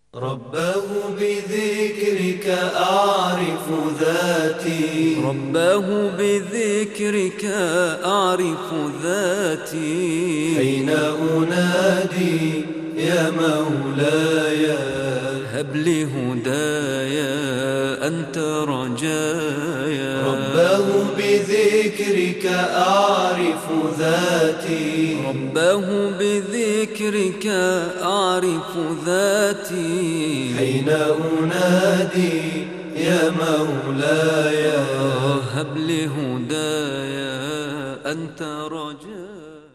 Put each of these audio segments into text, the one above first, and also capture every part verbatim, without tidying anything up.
رباه بذكرك أعرف ذاتي، رباه بذكرك أعرف ذاتي. أين أنادي يا مولاي؟ هب لي هدايا أنت رجايا. رباه بذكرك أعرف ذاتي، رباه بذكرك أعرف ذاتي. أين أنادي يا مولاي؟ هب لي هدايا أنت رجايا.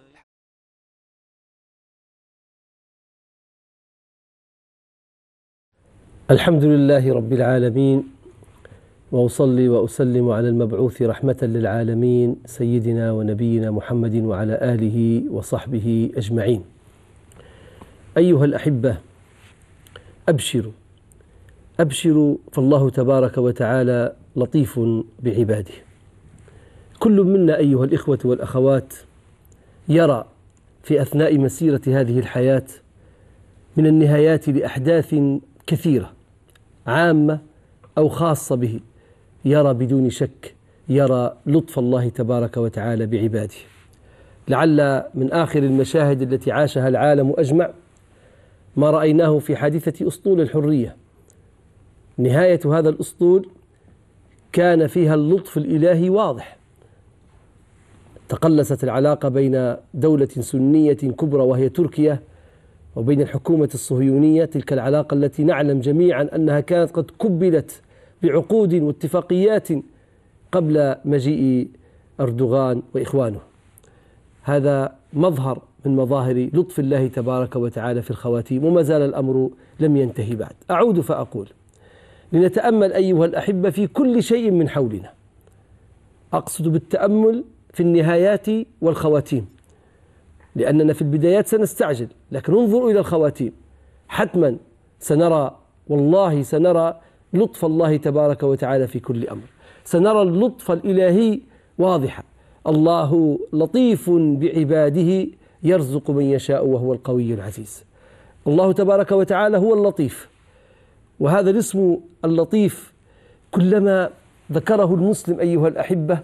الحمد لله رب العالمين، وأصلي وأسلم على المبعوث رحمة للعالمين سيدنا ونبينا محمد وعلى آله وصحبه أجمعين. أيها الأحبة، أبشروا أبشروا فالله تبارك وتعالى لطيف بعباده. كل منا أيها الإخوة والأخوات يرى في أثناء مسيرة هذه الحياة من النهايات لأحداث كثيرة عامة أو خاصة به، يرى بدون شك يرى لطف الله تبارك وتعالى بعباده. لعل من آخر المشاهد التي عاشها العالم أجمع ما رأيناه في حادثة أسطول الحرية. نهاية هذا الأسطول كان فيها اللطف الإلهي واضح. تقلصت العلاقة بين دولة سنية كبرى وهي تركيا وبين الحكومة الصهيونية، تلك العلاقة التي نعلم جميعا أنها كانت قد كبلت بعقود واتفاقيات قبل مجيء أردوغان وإخوانه. هذا مظهر من مظاهر لطف الله تبارك وتعالى في الخواتيم، وما زال الأمر لم ينتهي بعد. أعود فأقول لنتأمل أيها الأحبة في كل شيء من حولنا. أقصد بالتأمل في النهايات والخواتيم، لأننا في البدايات سنستعجل، لكن انظروا إلى الخواتيم. حتما سنرى، والله سنرى لطف الله تبارك وتعالى في كل أمر. سنرى اللطف الإلهي واضحا. الله لطيف بعباده يرزق من يشاء وهو القوي العزيز. الله تبارك وتعالى هو اللطيف، وهذا الاسم اللطيف كلما ذكره المسلم أيها الأحبة،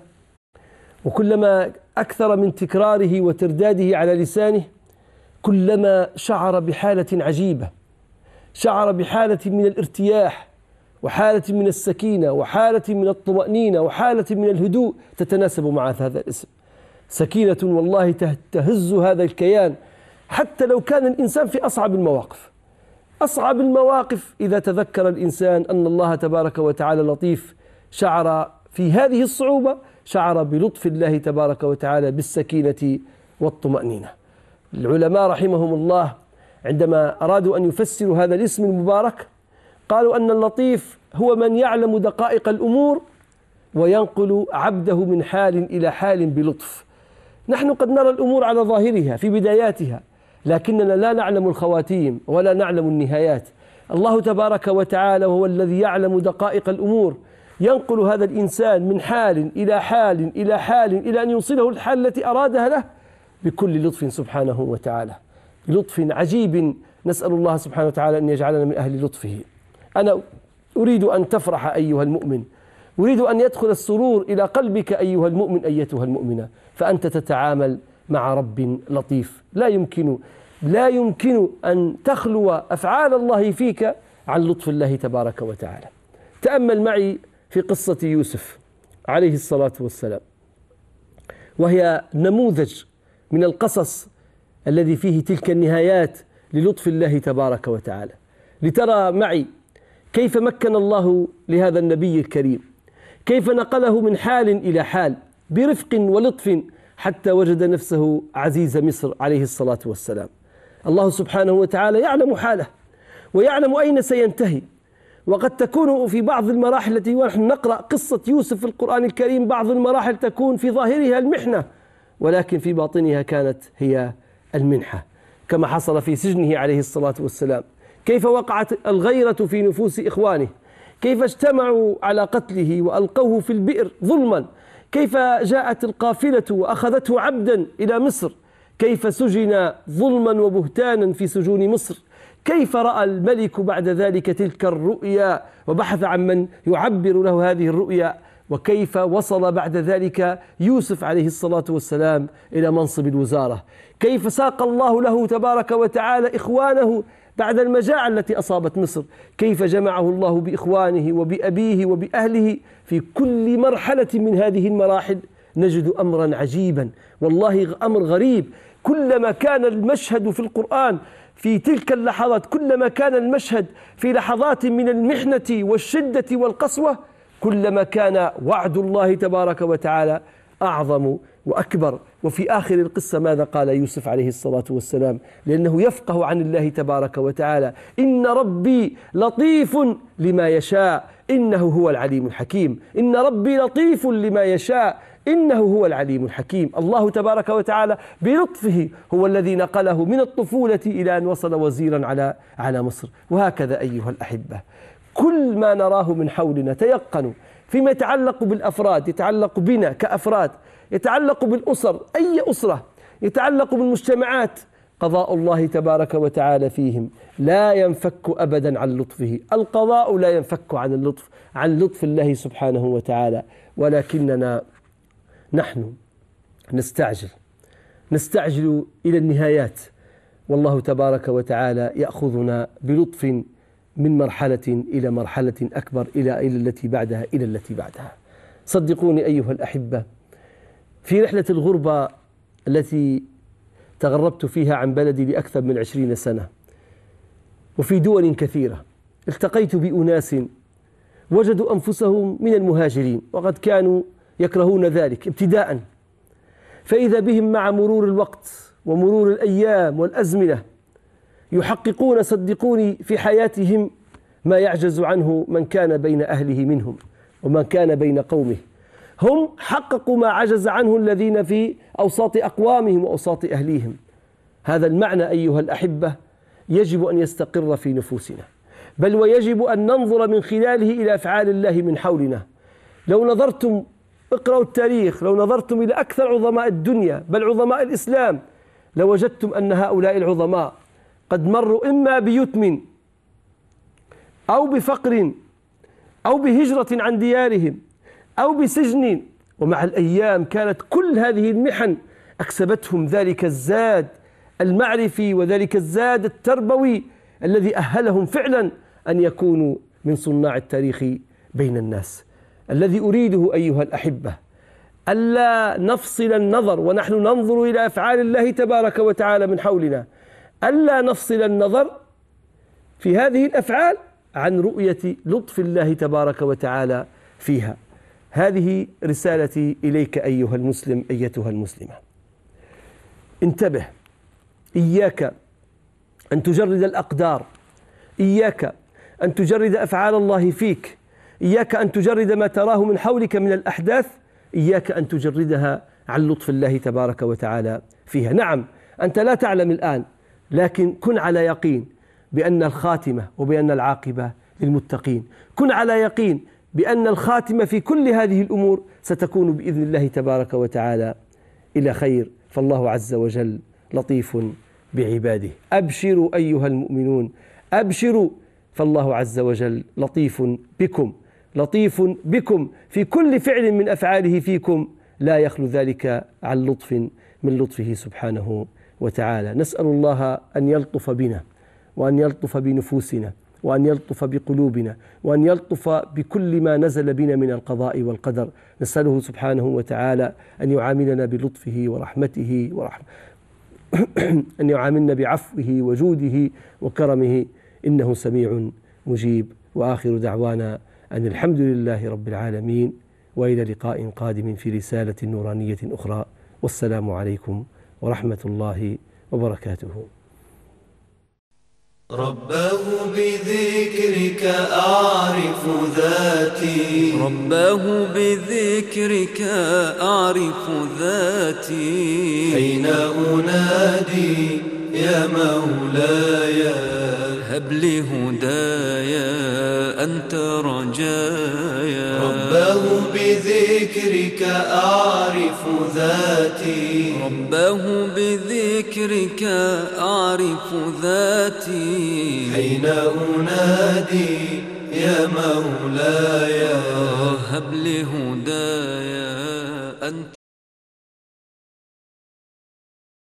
وكلما أكثر من تكراره وترداده على لسانه، كلما شعر بحالة عجيبة، شعر بحالة من الارتياح وحالة من السكينة وحالة من الطمأنينة وحالة من الهدوء تتناسب مع هذا الاسم. سكينة والله تهز هذا الكيان حتى لو كان الإنسان في أصعب المواقف. أصعب المواقف إذا تذكر الإنسان أن الله تبارك وتعالى لطيف، شعر في هذه الصعوبة شعر بلطف الله تبارك وتعالى بالسكينة والطمأنينة. العلماء رحمهم الله عندما أرادوا أن يفسروا هذا الاسم المبارك قالوا أن اللطيف هو من يعلم دقائق الأمور وينقل عبده من حال إلى حال بلطف. نحن قد نرى الأمور على ظاهرها في بداياتها، لكننا لا نعلم الخواتيم ولا نعلم النهايات. الله تبارك وتعالى هو الذي يعلم دقائق الأمور، ينقل هذا الإنسان من حال إلى حال إلى حال إلى أن يوصله الحال التي أرادها له بكل لطف سبحانه وتعالى، بلطف عجيب. نسأل الله سبحانه وتعالى أن يجعلنا من أهل لطفه. أنا أريد أن تفرح أيها المؤمن، أريد أن يدخل السرور إلى قلبك أيها المؤمن أيتها المؤمنة، فأنت تتعامل مع رب لطيف. لا يمكن لا يمكن أن تخلو أفعال الله فيك عن لطف الله تبارك وتعالى. تأمل معي في قصة يوسف عليه الصلاة والسلام، وهي نموذج من القصص الذي فيه تلك النهايات للطف الله تبارك وتعالى. لترى معي كيف مكن الله لهذا النبي الكريم، كيف نقله من حال إلى حال برفق ولطف حتى وجد نفسه عزيز مصر عليه الصلاة والسلام. الله سبحانه وتعالى يعلم حاله ويعلم أين سينتهي. وقد تكون في بعض المراحل التي ونحن نقرأ قصة يوسف في القرآن الكريم بعض المراحل تكون في ظاهرها المحنة، ولكن في باطنها كانت هي المنحة، كما حصل في سجنه عليه الصلاة والسلام. كيف وقعت الغيرة في نفوس إخوانه، كيف اجتمعوا على قتله وألقوه في البئر ظلما، كيف جاءت القافلة وأخذته عبدا إلى مصر، كيف سجن ظلما وبهتانا في سجون مصر، كيف رأى الملك بعد ذلك تلك الرؤيا وبحث عن من يعبر له هذه الرؤيا، وكيف وصل بعد ذلك يوسف عليه الصلاة والسلام إلى منصب الوزارة، كيف ساق الله له تبارك وتعالى إخوانه بعد المجاعة التي أصابت مصر، كيف جمعه الله بإخوانه وبأبيه وبأهله في كل مرحلة من هذه المراحل. نجد أمرا عجيبا، والله أمر غريب. كلما كان المشهد في القرآن في تلك اللحظات، كلما كان المشهد في لحظات من المحنة والشدة والقسوة، كلما كان وعد الله تبارك وتعالى أعظم وأكبر. وفي آخر القصة ماذا قال يوسف عليه الصلاة والسلام؟ لأنه يفقه عن الله تبارك وتعالى: إن ربي لطيف لما يشاء إنه هو العليم الحكيم. إن ربي لطيف لما يشاء إنه هو العليم الحكيم. الله تبارك وتعالى بلطفه هو الذي نقله من الطفولة إلى أن وصل وزيرا على على مصر. وهكذا أيها الأحبة، كل ما نراه من حولنا تيقنوا فيما يتعلق بالأفراد، يتعلق بنا كأفراد، يتعلق بالأسر، أي أسرة، يتعلق بالمجتمعات، قضاء الله تبارك وتعالى فيهم لا ينفك أبدا عن لطفه. القضاء لا ينفك عن اللطف عن لطف الله سبحانه وتعالى، ولكننا نحن نستعجل نستعجل إلى النهايات، والله تبارك وتعالى يأخذنا بلطف من مرحلة إلى مرحلة أكبر، إلى إلى التي بعدها إلى التي بعدها. صدقوني أيها الأحبة، في رحلة الغربة التي تغربت فيها عن بلدي لأكثر من عشرين سنة، وفي دول كثيرة، التقيت بأناس وجدوا أنفسهم من المهاجرين، وقد كانوا يكرهون ذلك ابتداء، فإذا بهم مع مرور الوقت ومرور الأيام والأزمنة يحققون، صدقوني، في حياتهم ما يعجز عنه من كان بين أهله منهم ومن كان بين قومه. هم حققوا ما عجز عنه الذين في أوساط أقوامهم وأوساط أهليهم. هذا المعنى أيها الأحبة يجب أن يستقر في نفوسنا، بل ويجب أن ننظر من خلاله إلى أفعال الله من حولنا. لو نظرتم، اقرأوا التاريخ، لو نظرتم إلى أكثر عظماء الدنيا بل عظماء الإسلام، لوجدتم أن هؤلاء العظماء قد مروا إما بيتم أو بفقر أو بهجرة عن ديارهم أو بسجن، ومع الأيام كانت كل هذه المحن أكسبتهم ذلك الزاد المعرفي وذلك الزاد التربوي الذي أهلهم فعلا أن يكونوا من صناع التاريخ بين الناس. الذي أريده أيها الأحبة ألا نفصل النظر ونحن ننظر إلى أفعال الله تبارك وتعالى من حولنا، ألا نفصل النظر في هذه الأفعال عن رؤية لطف الله تبارك وتعالى فيها. هذه رسالتي إليك أيها المسلم، أيتها المسلمة. انتبه، إياك أن تجرد الأقدار، إياك أن تجرد أفعال الله فيك، إياك أن تجرد ما تراه من حولك من الأحداث، إياك أن تجردها عن لطف الله تبارك وتعالى فيها. نعم، أنت لا تعلم الآن، لكن كن على يقين بأن الخاتمة وبأن العاقبة للمتقين. كن على يقين بأن الخاتمة في كل هذه الأمور ستكون بإذن الله تبارك وتعالى إلى خير، فالله عز وجل لطيف بعباده. أبشروا أيها المؤمنون، أبشروا، فالله عز وجل لطيف بكم، لطيف بكم في كل فعل من أفعاله فيكم، لا يخلو ذلك عن لطف من لطفه سبحانه وتعالى. نسأل الله أن يلطف بنا وأن يلطف بنفوسنا وأن يلطف بقلوبنا وأن يلطف بكل ما نزل بنا من القضاء والقدر. نسأله سبحانه وتعالى أن يعاملنا بلطفه ورحمته ورحمة أن يعاملنا بعفوه وجوده وكرمه، إنه سميع مجيب. وآخر دعوانا أن الحمد لله رب العالمين، وإلى لقاء قادم في رسالة نورانية أخرى، والسلام عليكم ورحمة الله وبركاته. رباه بذكرك أعرف ذاتي، رباه بذكرك أعرف ذاتي، أين أنادي يا مولاي. هب لي هدايا أنت رجايا. رباه بذكرك أعرف ذاتي. رباه بذكرك أعرف ذاتي. حين أنادي يا مولاي. هب لي هدايا أنت